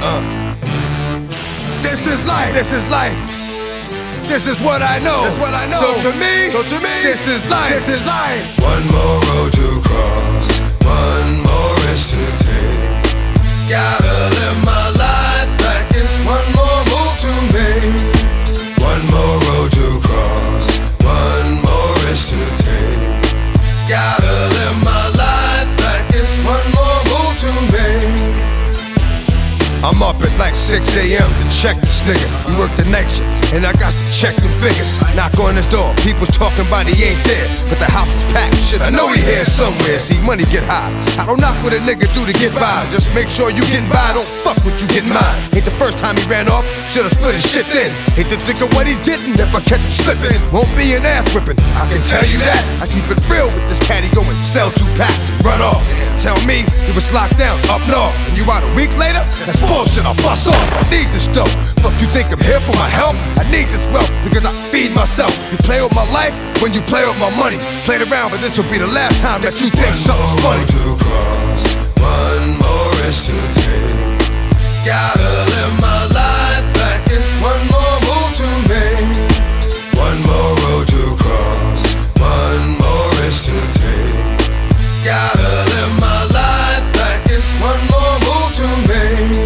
This is life. This is life. This is what I know. That's what I know. So to me, this is life. This is life. One more road to cross, one more risk to take. Gotta live my life like it's one more move to make. One more road to cross, one more risk to take. Gotta live my life like it's one more move to make. I'm up at like 6 a.m. to check this nigga. We work the night shift, and I got to check them figures. Knock on his door, people talking about he ain't there, but the house is packed. Shit, I know he here somewhere. See, money get high. I don't knock what a nigga do to get by. Just make sure you getting by, don't fuck with you getting mine. Ain't the first time he ran off, should've split his shit then. Hate to think of what he's getting if I catch him slipping. Won't be an ass whipping, I can tell you that. I keep it real with this cat, he go and sell 2 packs and run off. Tell me he was locked down up north, and you out a week later? That's bullshit, I'll bust off. I need this dough. Fuck you think I'm here for my help? I need this wealth because I feed myself. You play with my life when you play with my money. Played around, but this will be the last time that you think something's funny. One more road to cross, one more risk to take. Gotta live my life like it's one more move to make. One more road to cross, one more risk to take. Gotta live my life like it's one more move to make.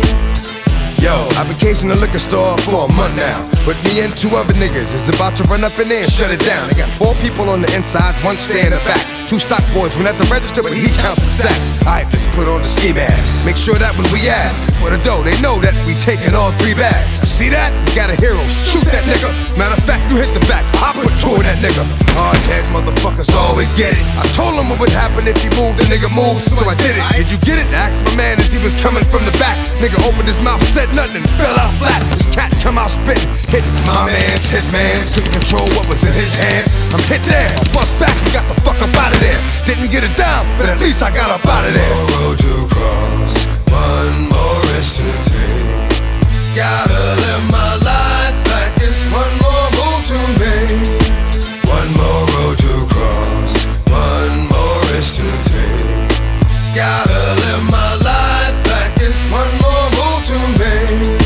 Yo, I've been casing the liquor store for a month now. But me and 2 other niggas is about to run up in there and shut it down. They got 4 people on the inside, 1 stay in the back. 2 stock boys went at the register, but he counts the stacks. Alright, let's put on the ski mask. Make sure that when we ask for the dough, they know that we taking all 3 bags. See that? You got a hero, shoot that nigga. Matter of fact, you hit the back, I put 2 of that nigga. Hard head motherfuckers always get it. I told him what would happen if he moved, the nigga moved, so I did it. Did you get it? Asked my man as he was coming from the back. Nigga opened his mouth, said nothing, and fell out flat. This cat come out spitting, hitting my mans, his mans. Couldn't control what was in his hands. I'm hit there, I bust back and got the fuck up out of there. Didn't get it down, but at least I got up out of there. One more road to cross, one more risk to take. Gotta live my life like it's one more move to make. One more road to cross, one more risk to take. Gotta live my life like it's one more move to make.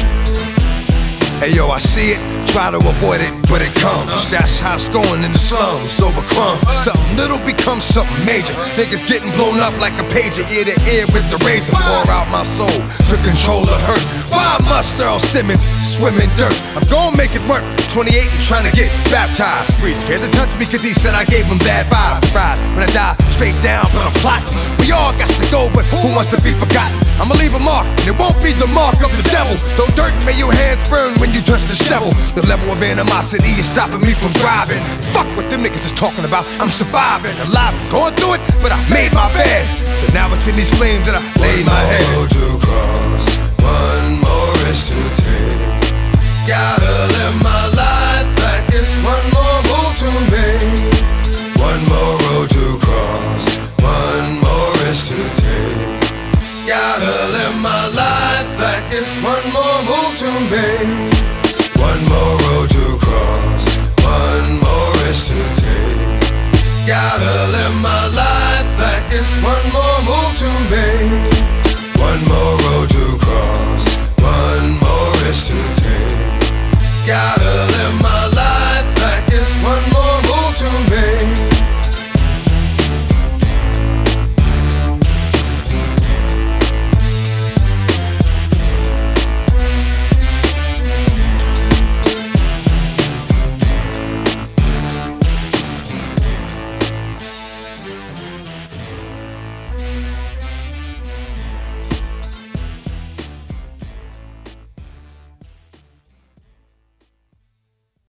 Hey yo, I see it, try to avoid it, but it comes. That's how it's going in the slums, over crumbs. Something little becomes something major. Niggas getting blown up like a pager, ear to ear with the razor. Pour out my soul to control the hurt. Why must Earl Simmons swim in dirt? I'm gonna make it work, 28 and trying to get baptized. Free scared to touch me cause he said I gave him bad vibes. Ride when I die, straight down, but I'm plotting. We all got to go, but who wants to be forgotten? I'ma leave a mark, and it won't be the mark of the devil. Don't dirt and may your hands burn when you touch the shovel. The level of animosity is stopping me from driving. Fuck what them niggas is talking about. I'm surviving, alive, going through it, but I made my bed. So now it's in these flames that I lay my head. One more road to cross, one more risk to take. Gotta live my life like it's one more move to make. One more road to cross, one more risk to take. Gotta live my life like it's one more move to make. One more road to cross, one more risk to take. Gotta live my life like it's one more move to make.